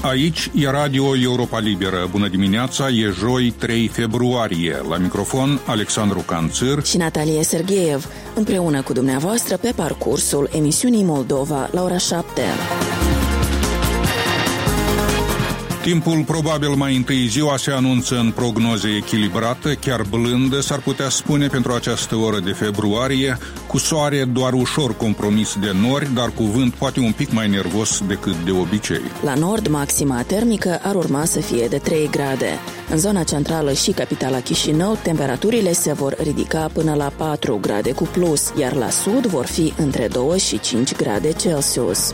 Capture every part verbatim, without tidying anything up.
Aici e Radio Europa Liberă. Bună dimineața, e joi trei februarie. La microfon Alexandru Canțăr și Natalia Sergeev, împreună cu dumneavoastră pe parcursul emisiunii Moldova la ora șapte. Timpul probabil mai întâi ziua se anunță în prognoze echilibrată, chiar blândă, s-ar putea spune pentru această oră de februarie, cu soare doar ușor compromis de nori, dar cu vânt poate un pic mai nervos decât de obicei. La nord, maxima termică ar urma să fie de trei grade. În zona centrală și capitala Chișinău, temperaturile se vor ridica până la patru grade cu plus, iar la sud vor fi între doi și cinci grade Celsius.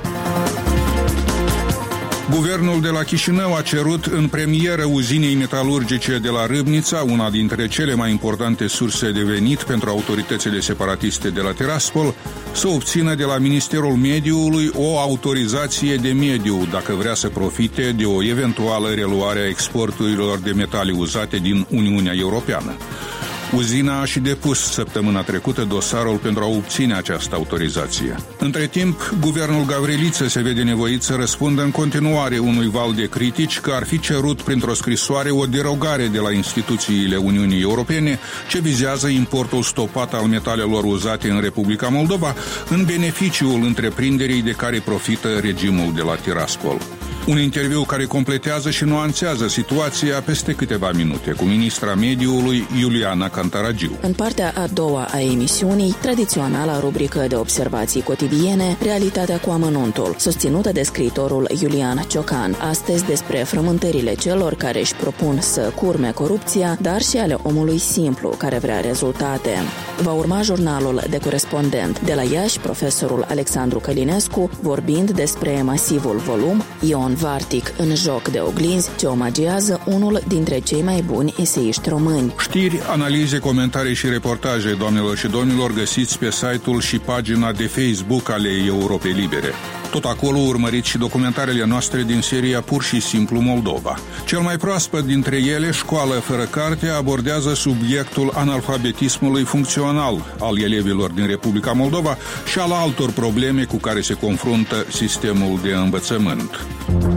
Guvernul de la Chișinău a cerut în premieră uzinei metalurgice de la Râbnița, una dintre cele mai importante surse de venit pentru autoritățile separatiste de la Tiraspol, să obțină de la Ministerul Mediului o autorizație de mediu dacă vrea să profite de o eventuală reluare a exporturilor de metale uzate din Uniunea Europeană. Uzina a și depus săptămâna trecută dosarul pentru a obține această autorizație. Între timp, guvernul Gavriliță se vede nevoit să răspundă în continuare unui val de critici că ar fi cerut printr-o scrisoare o derogare de la instituțiile Uniunii Europene ce vizează importul stopat al metalelor uzate în Republica Moldova în beneficiul întreprinderii de care profită regimul de la Tiraspol. Un interviu care completează și nuanțează situația peste câteva minute cu ministra mediului Iuliana Cantaragiu. În partea a doua a emisiunii, tradiționala rubrică de observații cotidiene, Realitatea cu amănuntul, susținută de scriitorul Iulian Ciocan, astăzi despre frământările celor care își propun să curme corupția, dar și ale omului simplu care vrea rezultate. Va urma jurnalul de corespondent de la Iași, profesorul Alexandru Călinescu, vorbind despre masivul volum Ion Vartic în joc de oglinzi, ce omagează unul dintre cei mai buni eseiști români. Știri, analize, comentarii și reportaje, doamnelor și domnilor, găsiți pe site-ul și pagina de Facebook ale Europei Libere. Tot acolo urmăriți și documentarele noastre din seria Pur și Simplu Moldova. Cel mai proaspăt dintre ele, Școală fără carte, abordează subiectul analfabetismului funcțional al elevilor din Republica Moldova și al altor probleme cu care se confruntă sistemul de învățământ.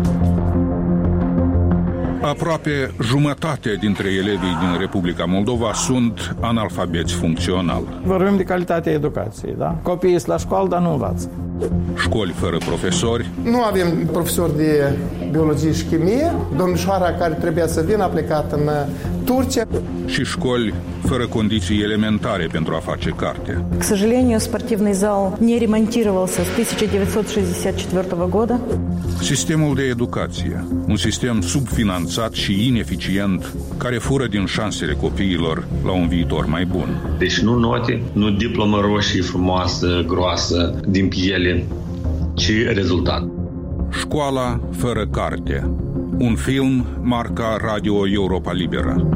Aproape jumătate dintre elevii din Republica Moldova sunt analfabeți funcțional. Vorbim de calitatea educației, da? Copiii sunt la școală, dar nu învață. Școli fără profesori. Nu avem profesori de biologie și chimie. Domnișoara care trebuia să vină a plecat în Turcia. Și școli fără condiții elementare pentru a face carte. К сожалению, спортивный зал не ремонтировался с тысяча девятьсот шестьдесят четвёртого года. Sistemul de educație, un sistem subfinanțat și ineficient, care fură din șansele copiilor la un viitor mai bun. Deci nu note, nu diplomă roșie frumoasă, groasă, din piele, ci rezultat. Școala fără carte. Un film marca Radio Europa Liberă.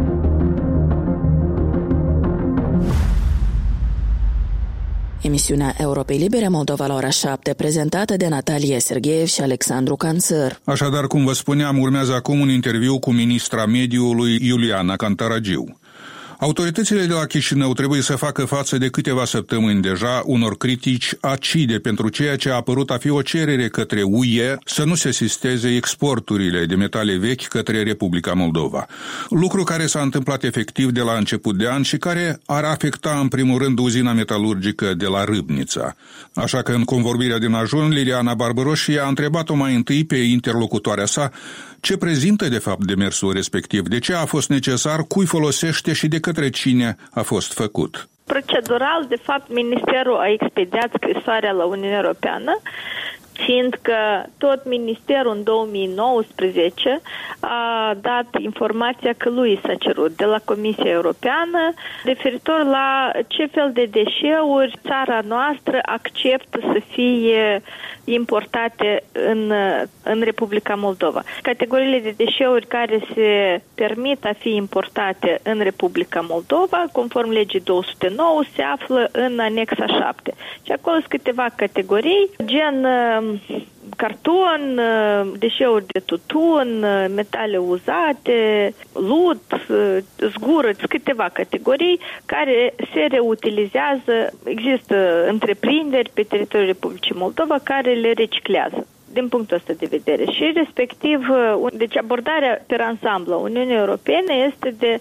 Emisiunea Europei Libere Moldova la ora șapte, prezentată de Natalia Sergeev și Alexandru Canțăr. Așadar, cum vă spuneam, urmează acum un interviu cu ministra mediului Iuliana Cantaragiu. Autoritățile de la Chișinău trebuie să facă față de câteva săptămâni deja unor critici acide pentru ceea ce a apărut a fi o cerere către U E să nu se sisteze exporturile de metale vechi către Republica Moldova. Lucru care s-a întâmplat efectiv de la început de an și care ar afecta în primul rând uzina metalurgică de la Râbnița. Așa că în convorbirea din ajun, Liliana Barbăroșie a întrebat-o mai întâi pe interlocutoarea sa ce prezintă de fapt demersul respectiv, de ce a fost necesar, cui folosește și de către cine a fost făcut. Procedural, de fapt, Ministerul a expediat scrisoarea la Uniunea Europeană, fiindcă tot Ministerul în două mii nouăsprezece a dat informația că lui s-a cerut de la Comisia Europeană referitor la ce fel de deșeuri țara noastră acceptă să fie importate în, în Republica Moldova. Categoriile de deșeuri care se permit a fi importate în Republica Moldova, conform legii două sute nouă, se află în anexa șapte. Și acolo sunt câteva categorii, gen carton, deșeuri de tutun, metale uzate, lut, zgură, câteva categorii care se reutilizează. Există întreprinderi pe teritoriul Republicii Moldova care le reciclează. din punctul ăsta de vedere. Și respectiv, deci abordarea per ansamblu a Uniunii Europene este de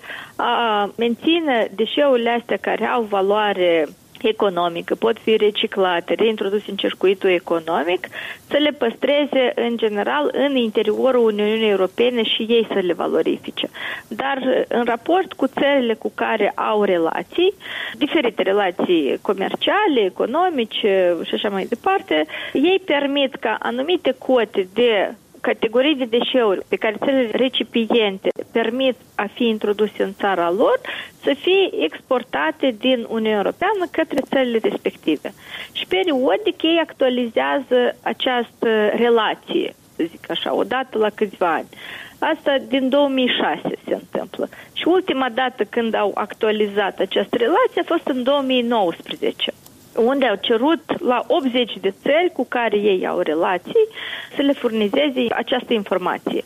a menține deșeurile astea care au valoare economică, pot fi reciclate, reintroduse în circuitul economic, să le păstreze în general în interiorul Uniunii Europene și ei să le valorifice. Dar în raport cu țările cu care au relații, diferite relații comerciale, economice și așa mai departe, ei permit ca anumite cote de categorii de deșeuri pe care țările recipiente permit a fi introduse în țara lor să fie exportate din Uniunea Europeană către țările respective. Și periodic ei actualizează această relație, să zic așa, odată la câțiva ani. Asta din două mii șase se întâmplă. Și ultima dată când au actualizat această relație a fost în două mii nouăsprezece. Unde au cerut la optzeci de țări cu care ei au relații să le furnizeze această informație.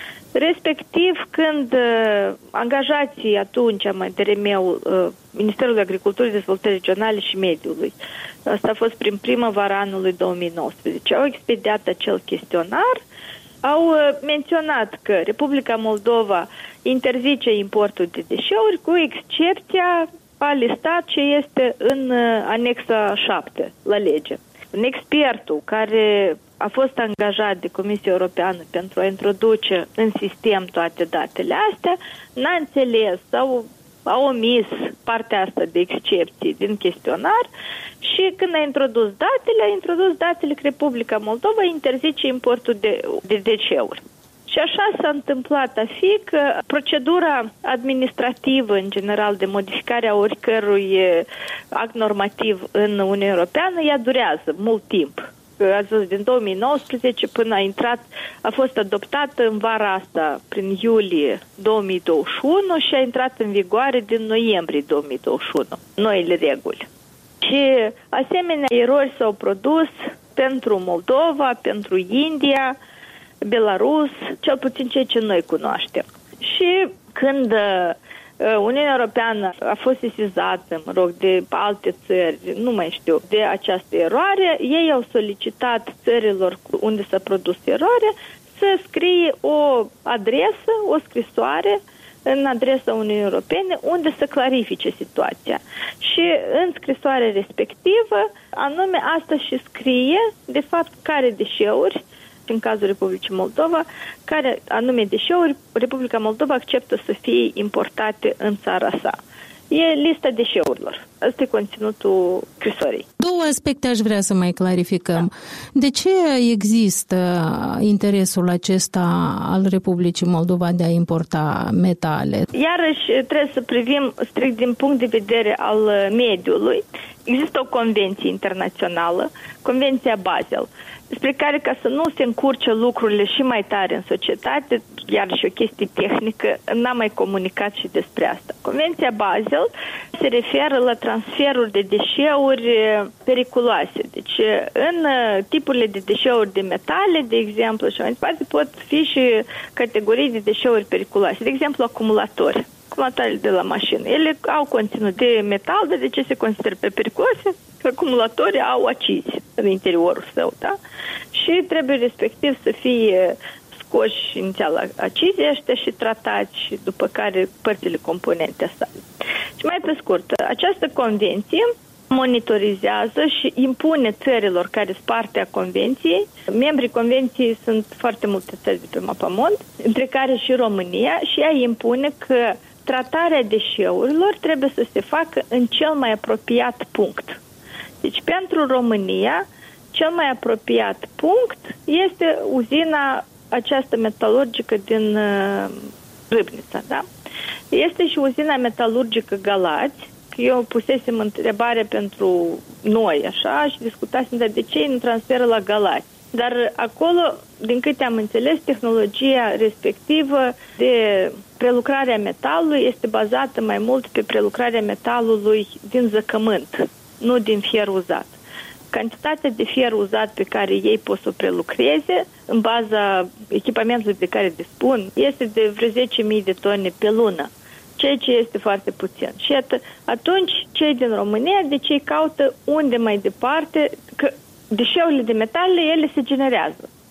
Respectiv, când uh, angajații atunci, mai devreme, uh, Ministerul Agriculturii, Dezvoltării Regionale și Mediului, asta a fost prin primăvara anului două mii nouăsprezece, au expediat acel chestionar, au uh, menționat că Republica Moldova interzice importul de deșeuri cu excepția a listat ce este în anexa șapte la lege. Un expertul care a fost angajat de Comisia Europeană pentru a introduce în sistem toate datele astea, n-a înțeles sau a omis partea asta de excepții din chestionar și când a introdus datele, a introdus datele că Republica Moldova interzice importul de, de deșeuri. Și așa s-a întâmplat a fi că procedura administrativă, în general, de modificare a oricărui act normativ în Uniunea Europeană, ea durează mult timp. Ați văzut, din două mii nouăsprezece până a intrat, a fost adoptată în vara asta, prin iulie două mii douăzeci și unu și a intrat în vigoare din noiembrie două mii douăzeci și unu, noile reguli. Și asemenea erori s-au produs pentru Moldova, pentru India, Belarus, cel puțin ceea ce noi cunoaștem. Și când uh, Uniunea Europeană a fost sesizată, mă rog, de alte țări, nu mai știu, de această eroare, ei au solicitat țărilor unde s-a produs eroare să scrie o adresă, o scrisoare în adresa Uniunii Europene unde să clarifice situația. Și în scrisoarea respectivă, anume asta și scrie, de fapt, care deșeuri, în cazul Republicii Moldova, care anume deșeuri Republica Moldova acceptă să fie importate în țara sa. E lista deșeurilor. Asta e conținutul scrisorii. Două aspecte aș vrea să mai clarificăm. De ce există interesul acesta al Republicii Moldova de a importa metale? Iarăși trebuie să privim strict din punct de vedere al mediului. Există o convenție internațională, Convenția Basel, despre care, ca să nu se încurce lucrurile și mai tare în societate, iar și o chestie tehnică, n-am mai comunicat și despre asta. Convenția Basel se referă la transferul de deșeuri periculoase. Deci, în tipurile de deșeuri de metale, de exemplu, și mai departe, pot fi și categorii de deșeuri periculoase. De exemplu, acumulatori. Acumulatoarele de la mașină. Ele au conținut de metal, dar de ce se consideră pe periculoase? Că acumulatorii au acizi în interiorul său, da? Și trebuie respectiv să fie scoși inițial acizii ăștia și tratați și după care părțile componente sale. Și mai pe scurt, această convenție monitorizează și impune țărilor care sunt parte a convenției. Membrii convenției sunt foarte multe țări de pe mapamond, între care și România, și ea impune că tratarea deșeurilor trebuie să se facă în cel mai apropiat punct. Deci pentru România, cel mai apropiat punct este uzina această metalurgică din uh, Râbnița, da? Este și uzina metalurgică Galați. Eu pusesem întrebare pentru noi, așa, și discutasem de, de ce nu transferă la Galați. Dar acolo, din câte am înțeles, tehnologia respectivă de prelucrarea metalului este bazată mai mult pe prelucrarea metalului din zăcământ, nu din fier uzat. Cantitatea de fier uzat pe care ei pot să o prelucreze, în baza echipamentului de care dispun, este de vreo zece mii de tone pe lună, ceea ce este foarte puțin. Și iată, atunci cei din România, de ce caută unde mai departe, că deșeurile de metale, ele se generează.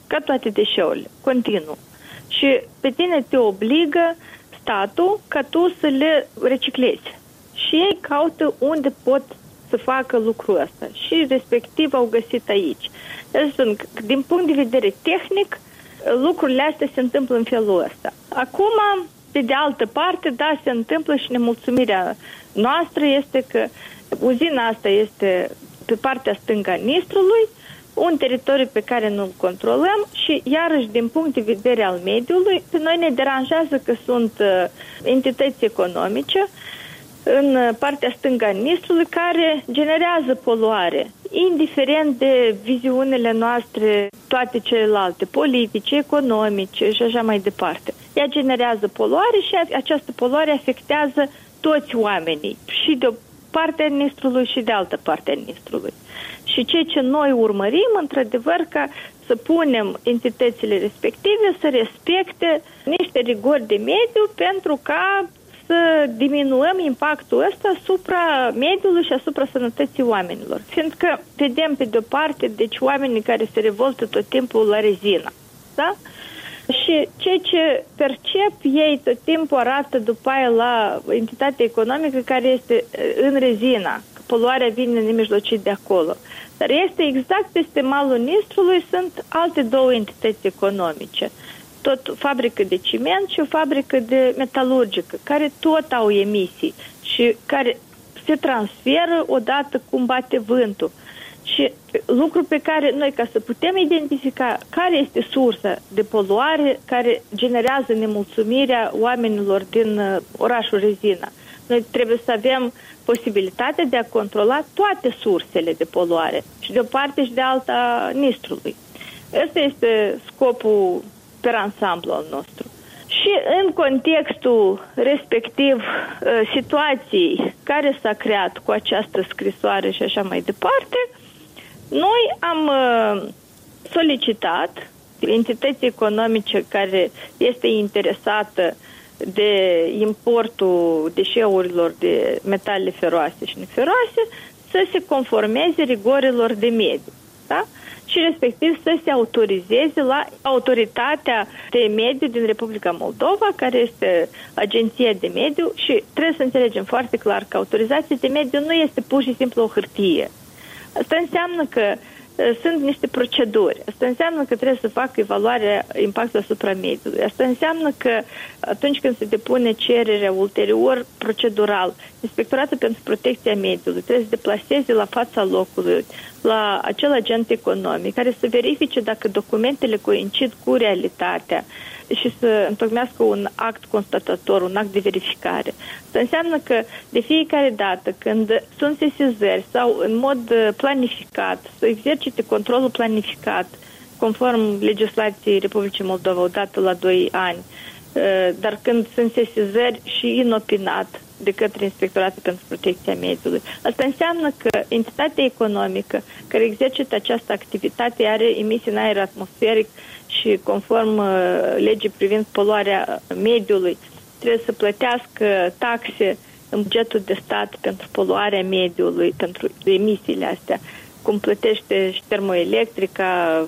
ca toate deșeurile, continuu. Și pe tine te obligă statul ca tu să le reciclezi. Și ei caută unde pot să facă lucrul ăsta. Și respectiv au găsit aici. Deci, din punct de vedere tehnic, lucrurile astea se întâmplă în felul ăsta. Acum, pe de altă parte, da, se întâmplă și nemulțumirea noastră este că uzina asta este pe partea stângă a Nistrului, un teritoriu pe care nu-l controlăm și, iarăși, din punct de vedere al mediului, pe noi ne deranjează că sunt uh, entități economice în partea stângă a Nistrului care generează poluare, indiferent de viziunile noastre, toate celelalte, politice, economice și așa mai departe. Ea generează poluare și această poluare afectează toți oamenii, și de o parte a Nistrului și de altă parte a Nistrului. Și ceea ce noi urmărim, într-adevăr, ca să punem entitățile respective să respecte niște rigori de mediu pentru ca să diminuăm impactul ăsta asupra mediului și asupra sănătății oamenilor. Fiindcă vedem pe de-o parte, deci oamenii care se revoltă tot timpul la rezina, da? Și ceea ce percep ei tot timpul arată după aia la entitatea economică care este în rezina. Poluarea vine nemijlocit de acolo. Dar este exact peste malul Nistrului sunt alte două entități economice. Tot fabrică de ciment și o fabrică de metalurgică, care tot au emisii și care se transferă odată cum bate vântul. Și lucru pe care noi, ca să putem identifica care este sursa de poluare care generează nemulțumirea oamenilor din orașul Rezina, noi trebuie să avem posibilitatea de a controla toate sursele de poluare, și de o parte și de alta Nistrului. Ăsta este scopul per ansamblu al nostru. Și în contextul respectiv situației care s-a creat cu această scrisoare și așa mai departe, noi am solicitat entității economice care este interesată de importul deșeurilor de metale feroase și neferoase să se conformeze rigorilor de mediu, da? Și respectiv să se autorizeze la autoritatea de mediu din Republica Moldova, care este agenția de mediu, și trebuie să înțelegem foarte clar că autorizația de mediu nu este pur și simplu o hârtie. Asta înseamnă că sunt niște proceduri. Asta înseamnă că trebuie să facă evaluarea impactului asupra mediului. Asta înseamnă că atunci când se depune cererea ulterior procedural, Inspectoratul pentru Protecția Mediului trebuie să deplaseze la fața locului la acel agent economic care să verifice dacă documentele coincid cu realitatea și să întocmească un act constatator, un act de verificare. Asta înseamnă că de fiecare dată când sunt sesizări sau în mod planificat, să exercite controlul planificat conform legislației Republicii Moldova odată la doi ani, dar când sunt sesizări și inopinat de către Inspectoratul pentru Protecția Mediului. Asta înseamnă că entitatea economică care exercită această activitate are emisii în aer atmosferic și conform uh, legii privind poluarea mediului trebuie să plătească taxe în bugetul de stat pentru poluarea mediului, pentru emisiile astea, cum plătește și termoelectrica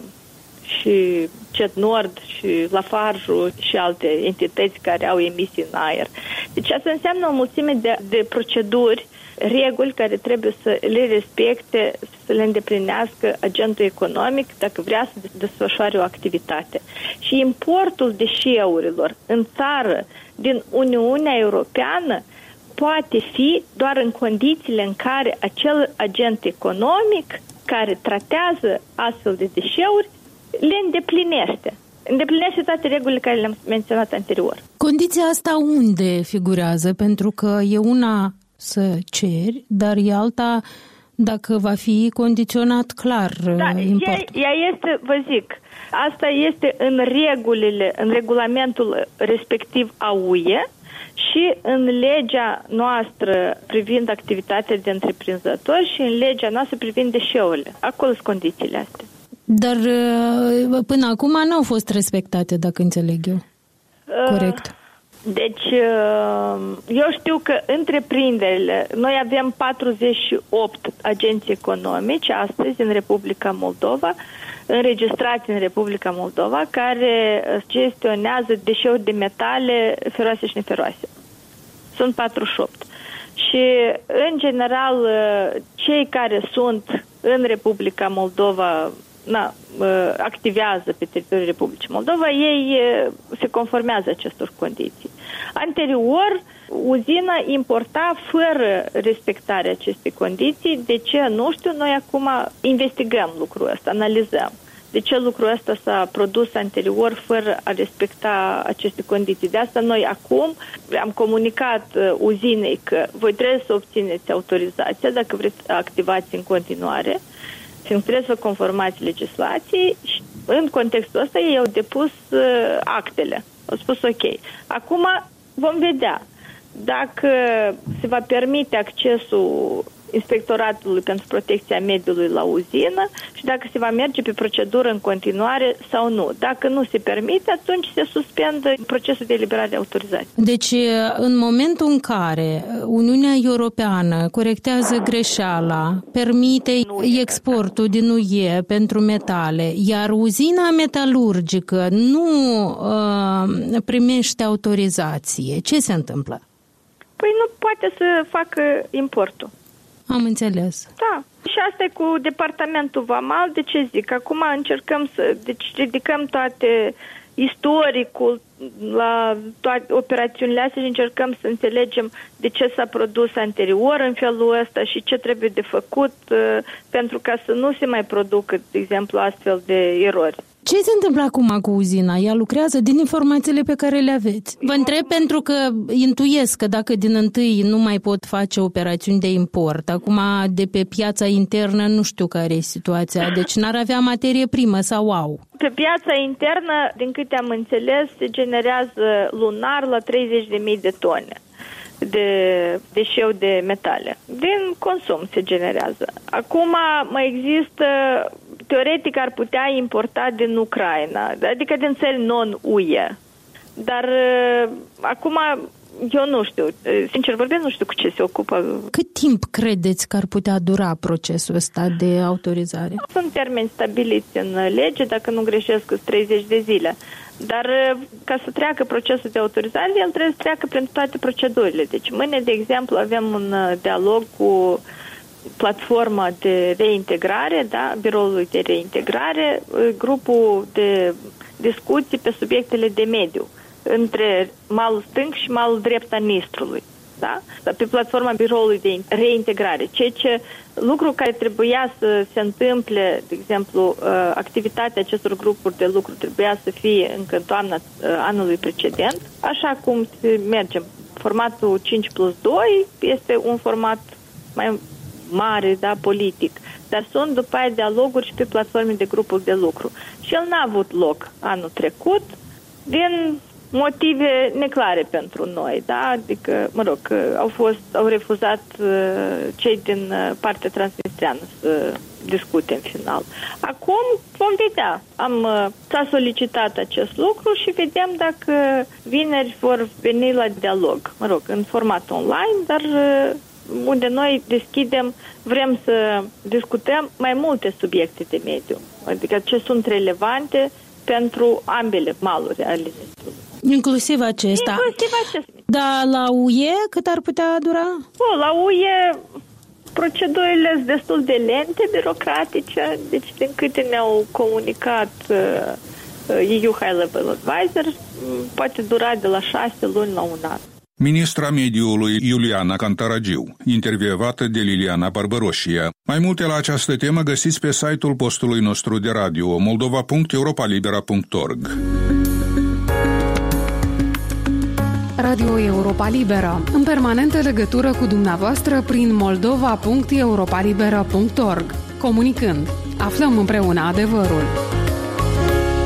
și Cet Nord și Lafarge și alte entități care au emisii în aer. Deci asta înseamnă o mulțime de, de proceduri, reguli care trebuie să le respecte, să le îndeplinească agentul economic dacă vrea să desfășoare o activitate. Și importul deșeurilor în țară din Uniunea Europeană poate fi doar în condițiile în care acel agent economic care tratează astfel de deșeuri le îndeplinește. Îndeplinește toate regulile care le-am menționat anterior. Condiția asta unde figurează? Pentru că e una să ceri, dar e alta dacă va fi condiționat clar da, importul. Ea, ea este, vă zic, asta este în regulile, în regulamentul respectiv a U E și în legea noastră privind activitatea de întreprinzători și în legea noastră privind deșeurile. Acolo sunt condițiile astea. Dar până acum nu au fost respectate, dacă înțeleg eu. Corect. Deci, eu știu că întreprinderile, noi avem patruzeci și opt agenți economici astăzi în Republica Moldova, înregistrați în Republica Moldova, care gestionează deșeuri de metale feroase și neferoase. Sunt patruzeci și opt. Și, în general, cei care sunt în Republica Moldova, na, activează pe teritoriul Republicii Moldova, ei se conformează acestor condiții. Anterior, uzina importa fără respectarea acestei condiții. De ce? Nu știu, noi acum investigăm lucrul ăsta, analizăm. De ce lucrul ăsta s-a produs anterior fără a respecta aceste condiții? De asta noi acum am comunicat uzinei că voi trebuie să obțineți autorizația dacă vreți să activați în continuare, fiindcă trebuie să vă conformați legislației și în contextul ăsta ei au depus uh, actele. Au spus ok. Acum vom vedea dacă se va permite accesul Inspectoratului pentru Protecția Mediului la uzină și dacă se va merge pe procedură în continuare sau nu. Dacă nu se permite, atunci se suspendă procesul de eliberare de autorizație. Deci, în momentul în care Uniunea Europeană corectează greșeala, permite exportul din U E pentru metale, iar uzina metalurgică nu uh, primește autorizație, ce se întâmplă? Păi nu poate să facă importul. Am înțeles. Da. Și asta e cu departamentul vamal. De ce zic? Acum încercăm să... Deci ridicăm toate istoricul la toate operațiunile astea și încercăm să înțelegem de ce s-a produs anterior în felul ăsta și ce trebuie de făcut uh, pentru ca să nu se mai producă, de exemplu, astfel de erori. Ce se întâmplă acum cu uzina? Ea lucrează din informațiile pe care le aveți. Vă întreb pentru că intuiesc că dacă din întâi nu mai pot face operațiuni de import, acum de pe piața internă nu știu care e situația, deci n-ar avea materie primă sau au? Pe piața internă, din câte am înțeles, se generează lunar la treizeci de mii de tone de deșeu de metale. Din consum se generează. Acum mai există, teoretic ar putea importa din Ucraina, adică din țări non-U E. Dar acum eu nu știu, sincer vorbesc, nu știu cu ce se ocupă. Cât timp credeți că ar putea dura procesul ăsta de autorizare? Sunt termeni stabiliți în lege, dacă nu greșesc, sunt treizeci de zile. Dar ca să treacă procesul de autorizare, el trebuie să treacă prin toate procedurile. Deci mâine, de exemplu, avem un dialog cu platforma de reintegrare, da, biroului de reintegrare, grupul de discuții pe subiectele de mediu între malul stâng și malul drept al Nistrului. Da? Pe platforma biroului de reintegrare. Ceea ce lucru care trebuia să se întâmple, de exemplu, activitatea acestor grupuri de lucru trebuia să fie încă în toamna anului precedent, așa cum mergem. Formatul cinci plus doi este un format mai mare, da, politic, dar sunt după aia dialoguri și pe platforme de grupuri de lucru. Și el n-a avut loc anul trecut din motive neclare pentru noi, da? Adică, mă rog, au fost, au refuzat uh, cei din uh, partea transnistreană să discute în final. Acum vom vedea. Am uh, s-a solicitat acest lucru și vedem dacă vineri vor veni la dialog, mă rog, în format online, dar uh, unde noi deschidem, vrem să discutăm mai multe subiecte de mediu, adică ce sunt relevante pentru ambele maluri ale Nistrului. Inclusiv acesta. Inclusiv acesta. Dar la U E cât ar putea dura? O, la U E procedurile sunt destul de lente, birocratice, deci din câte ne-au comunicat uh, E U High Level Advisor, poate dura de la șase luni la un an. Ministra Mediului Iuliana Cantaragiu, intervievată de Liliana Barbăroșia. Mai multe la această temă găsiți pe site-ul postului nostru de radio moldova punct europa libera punct org. Radio Europa Liberă, în permanentă legătură cu dumneavoastră prin moldova punct europa libera punct org. Comunicând, aflăm împreună adevărul.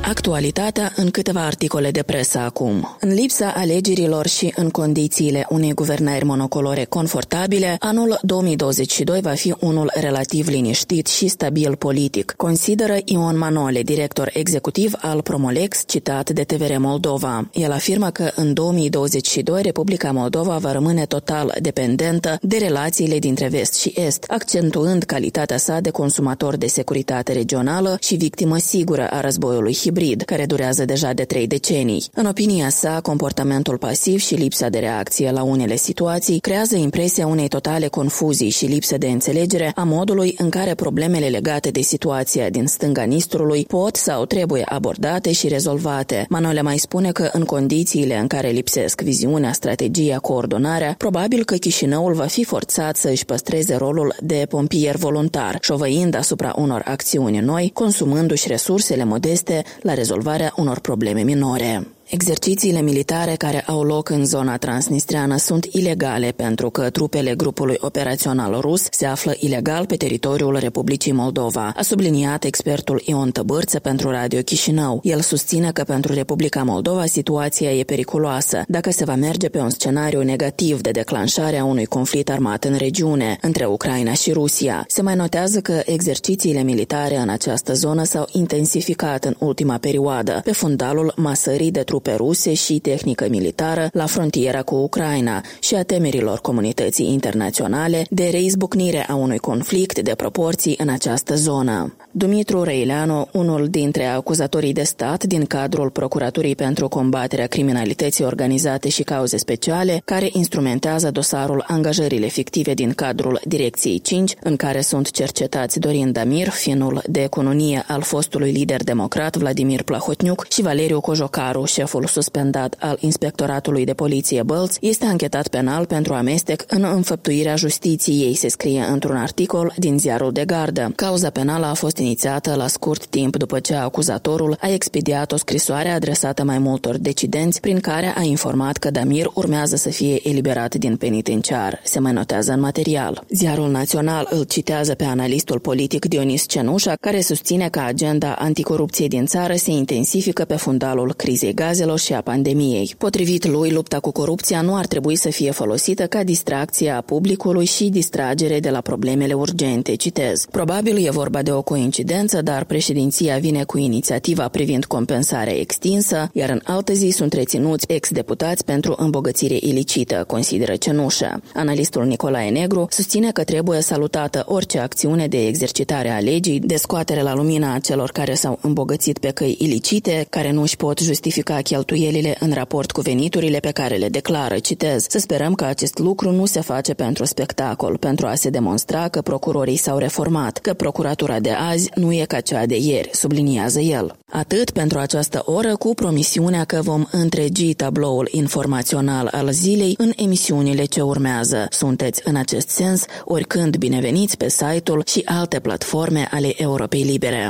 Actualitatea în câteva articole de presă acum. În lipsa alegerilor și în condițiile unei guvernări monocolore confortabile, anul două mii douăzeci și doi va fi unul relativ liniștit și stabil politic, consideră Ion Manole, director executiv al Promolex, citat de T V R Moldova. El afirmă că în două mii douăzeci și doi Republica Moldova va rămâne total dependentă de relațiile dintre vest și est, accentuând calitatea sa de consumator de securitate regională și victimă sigură a războiului hibrid, care durează deja de trei decenii. În opinia sa, comportamentul pasiv și lipsa de reacție la unele situații creează impresia unei totale confuzii și lipsă de înțelegere a modului în care problemele legate de situația din stânga Nistrului pot sau trebuie abordate și rezolvate. Manole mai spune că în condițiile în care lipsesc viziunea, strategia, coordonarea, probabil că Chișinăul va fi forțat să își păstreze rolul de pompier voluntar, șovăind asupra unor acțiuni noi, consumându-și resursele modeste la rezolvarea unor probleme minore. Exercițiile militare care au loc în zona transnistreană sunt ilegale pentru că trupele grupului operațional rus se află ilegal pe teritoriul Republicii Moldova, a subliniat expertul Ion Tăbârță pentru Radio Chișinău. El susține că pentru Republica Moldova situația e periculoasă dacă se va merge pe un scenariu negativ de declanșare a unui conflict armat în regiune, între Ucraina și Rusia. Se mai notează că exercițiile militare în această zonă s-au intensificat în ultima perioadă, pe fundalul masării de trupe ruse și tehnică militară la frontiera cu Ucraina și a temerilor comunității internaționale de reizbucnire a unui conflict de proporții în această zonă. Dumitru Răileanu, unul dintre acuzatorii de stat din cadrul Procuraturii pentru combaterea criminalității organizate și cauze speciale, care instrumentează dosarul angajările fictive din cadrul Direcției cinci, în care sunt cercetați Dorin Damir, finul de cununie al fostului lider democrat Vladimir Plahotniuc, și Valeriu Cojocaru, șeful suspendat al Inspectoratului de Poliție Bălți, este anchetat penal pentru amestec în înfăptuirea justiției, se scrie într-un articol din Ziarul de Gardă. Cauza penală a fost inițiată la scurt timp după ce acuzatorul a expediat o scrisoare adresată mai multor decidenți, prin care a informat că Damir urmează să fie eliberat din penitenciar, se mai notează în material. Ziarul Național îl citează pe analistul politic Dionis Cenușa, care susține că agenda anticorupție din țară se intensifică pe fundalul crizei gazelor și a pandemiei. Potrivit lui, lupta cu corupția nu ar trebui să fie folosită ca distracție a publicului și distragere de la problemele urgente, citez. Probabil e vorba de o coincidență, dar președinția vine cu inițiativa privind compensarea extinsă, iar în altă zi sunt reținuți ex-deputați pentru îmbogățire ilicită, consideră Cenușă. Analistul Nicolae Negru susține că trebuie salutată orice acțiune de exercitare a legii, de scoatere la lumină a celor care s-au îmbogățit pe căi ilicite, care nu își pot justifica cheltuielile în raport cu veniturile pe care le declară, citez. Să sperăm că acest lucru nu se face pentru spectacol, pentru a se demonstra că procurorii s-au reformat, că procuratura de azi nu e ca cea de ieri, subliniază el. Atât pentru această oră, cu promisiunea că vom întregi tabloul informațional al zilei în emisiunile ce urmează. Sunteți în acest sens oricând bineveniți pe site-ul și alte platforme ale Europei Libere.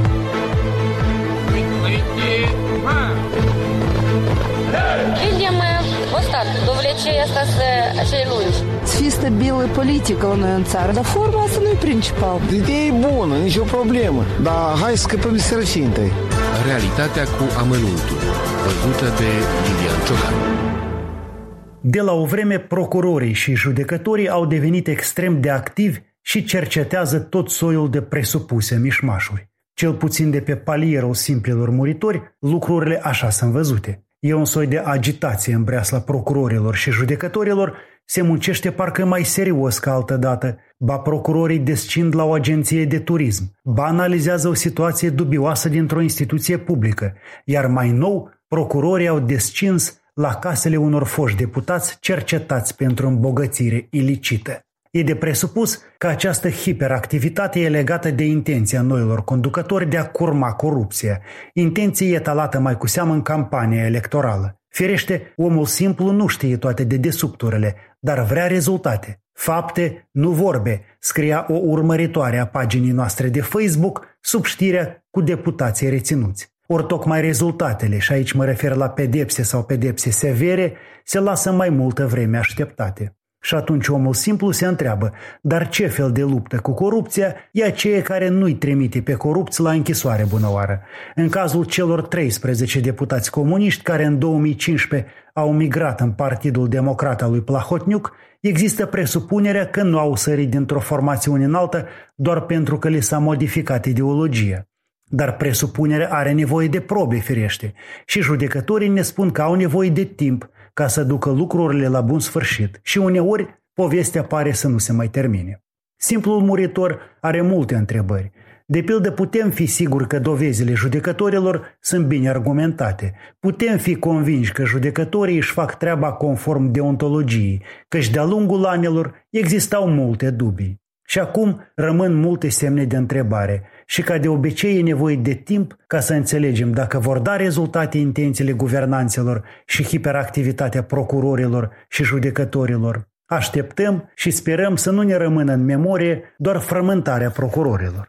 Видим устав, довлечение acei lungi. Să fie stabilă politică la noi în țară, dar forma asta nu e principal. Ideea e bună, nicio problemă, dar hai să scăpăm de sărăcie întâi. Realitatea cu amănuntul, văzută de Lilian Ciocan. De la o vreme, procurorii și judecătorii au devenit extrem de activi și cercetează tot soiul de presupuse mișmașuri. Cel puțin de pe palierul simplilor muritori, lucrurile așa sunt văzute. E un soi de agitație în breasla procurorilor și judecătorilor, se muncește parcă mai serios ca altădată, ba procurorii descind la o agenție de turism, ba analizează o situație dubioasă dintr-o instituție publică, iar mai nou, procurorii au descins la casele unor foști deputați cercetați pentru îmbogățire ilicită. E de presupus că această hiperactivitate e legată de intenția noilor conducători de a curma corupția, intenție etalată mai cu seamă în campania electorală. Firește, omul simplu nu știe toate dedesubturile, dar vrea rezultate. Fapte, nu vorbe, scria o urmăritoare a paginii noastre de Facebook sub știrea cu deputații reținuți. Ori tocmai rezultatele, și aici mă refer la pedepse sau pedepse severe, se lasă mai multă vreme așteptate. Și atunci omul simplu se întreabă, dar ce fel de luptă cu corupția e aceea care nu-i trimite pe corupți la închisoare bunăoară? În cazul celor treisprezece deputați comuniști care în două mii cincisprezece au migrat în Partidul Democrat al lui Plahotniuc, există presupunerea că nu au sărit dintr-o formațiune în altă doar pentru că li s-a modificat ideologia. Dar presupunerea are nevoie de probe, firește, și judecătorii ne spun că au nevoie de timp ca să ducă lucrurile la bun sfârșit și uneori povestea pare să nu se mai termine. Simplul muritor are multe întrebări. De pildă, putem fi siguri că dovezile judecătorilor sunt bine argumentate. Putem fi convinși că judecătorii își fac treaba conform deontologiei, căci de-a lungul anilor existau multe dubii. Și acum rămân multe semne de întrebare și ca de obicei e nevoie de timp ca să înțelegem dacă vor da rezultate intențiile guvernanților și hiperactivitatea procurorilor și judecătorilor. Așteptăm și sperăm să nu ne rămână în memorie doar frământarea procurorilor.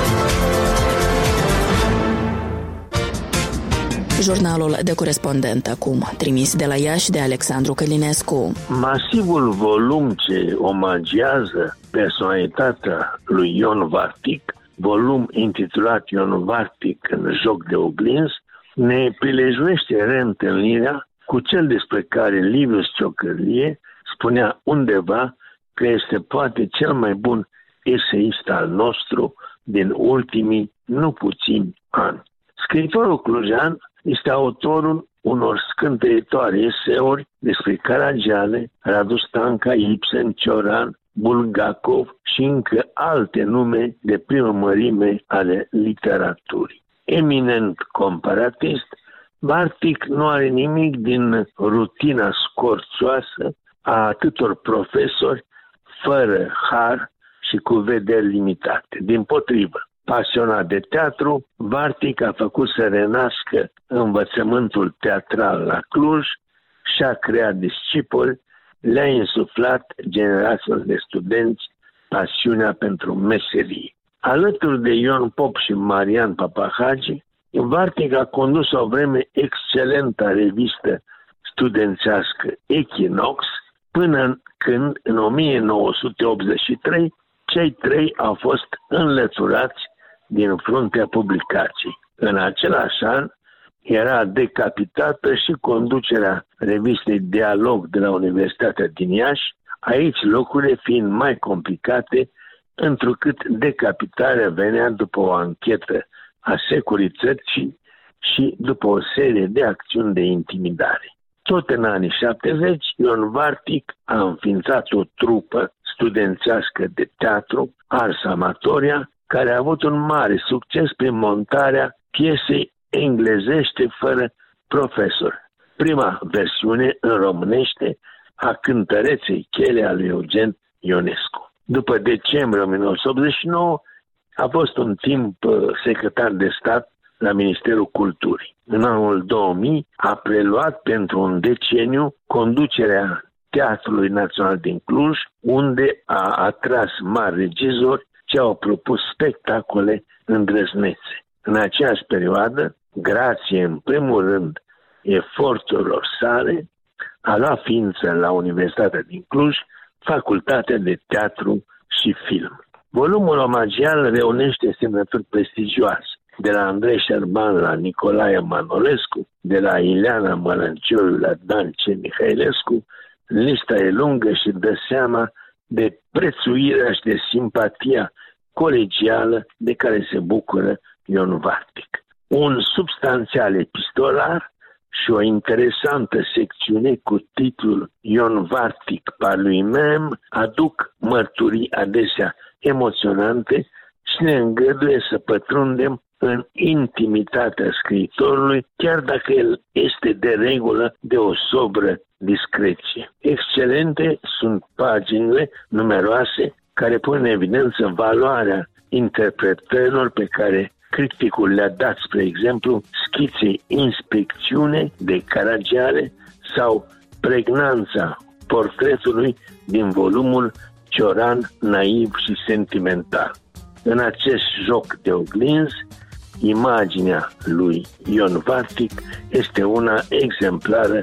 Jurnalul de corespondent acum, trimis de la Iași de Alexandru Călinescu. Masivul volum ce omagiază personalitatea lui Ion Vartic, volum intitulat Ion Vartic în joc de oglinzi, ne prilejuiește reîntâlnirea cu cel despre care Livius Ciocârlie spunea undeva că este poate cel mai bun eseist al nostru din ultimii nu puțini ani. Scriitorul clujean este autorul unor scânteietoare eseuri despre Caragiale, Radu Stanca, Ibsen, Cioran, Bulgakov și încă alte nume de primă mărime ale literaturii. Eminent comparatist, Vartic nu are nimic din rutina scorțoasă a atâtor profesori fără har și cu vederi limitate. Dimpotrivă, pasionat de teatru, Vartic a făcut să renască învățământul teatral la Cluj și a creat discipoli, le-a insuflat generațiilor de studenți pasiunea pentru meserie. Alături de Ion Pop și Marian Papahagi, Vartic a condus o vreme excelenta revistă studențească Equinox, până când, în o mie nouă sute optzeci și trei, cei trei au fost înlăturați din fruntea publicației. În același an, era decapitată și conducerea revistei Dialog de la Universitatea din Iași, aici locurile fiind mai complicate, întrucât decapitarea venea după o anchetă a securității și după o serie de acțiuni de intimidare. Tot în anii șaptezeci, Ion Vartic a înființat o trupă studențească de teatru, Ars Amatoria, care a avut un mare succes prin montarea piesei englezește fără profesor. Prima versiune în românește a Cântăreței chele a lui Eugen Ionescu. După decembrie o mie nouă sute optzeci și nouă a fost un timp secretar de stat la Ministerul Culturii. În anul două mii a preluat pentru un deceniu conducerea Teatrului Național din Cluj, unde a atras mari regizori ce au propus spectacole îndrăznețe. În aceeași perioadă, grație în primul rând eforturilor sale, a luat ființă la Universitatea din Cluj Facultatea de Teatru și Film. Volumul omagial reunește semnături prestigioase, de la Andrei Șerban la Nicolae Manolescu, de la Ileana Mălăncioiu la Dan C. Mihailescu. Lista e lungă și dă seama de prețuirea și de simpatia colegială de care se bucură Ion Vartic. Un substanțial epistolar și o interesantă secțiune cu titlul Ion Vartic par lui-même aduc mărturii adesea emoționante și ne îngăduie să pătrundem în intimitatea scriitorului, chiar dacă el este de regulă de o sobră discreție. Excelente sunt paginile numeroase care pun în evidență valoarea interpretărilor pe care criticul le-a dat, spre exemplu, schiței Inspecțiune de Caragiale sau pregnanța portretului din volumul Cioran naiv și sentimental. În acest joc de oglinzi, imaginea lui Ion Vartic este una exemplară și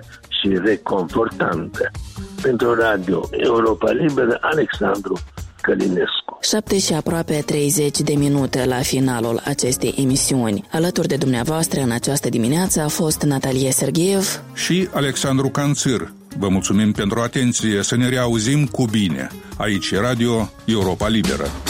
și reconfortantă. Pentru Radio Europa Liberă, Alexandru Călinescu. Șapte și aproape treizeci de minute la finalul acestei emisiuni. Alături de dumneavoastră în această dimineață a fost Natalie Sergeev și Alexandru Canțir. Vă mulțumim pentru atenție, să ne reauzim cu bine. Aici Radio Europa Liberă.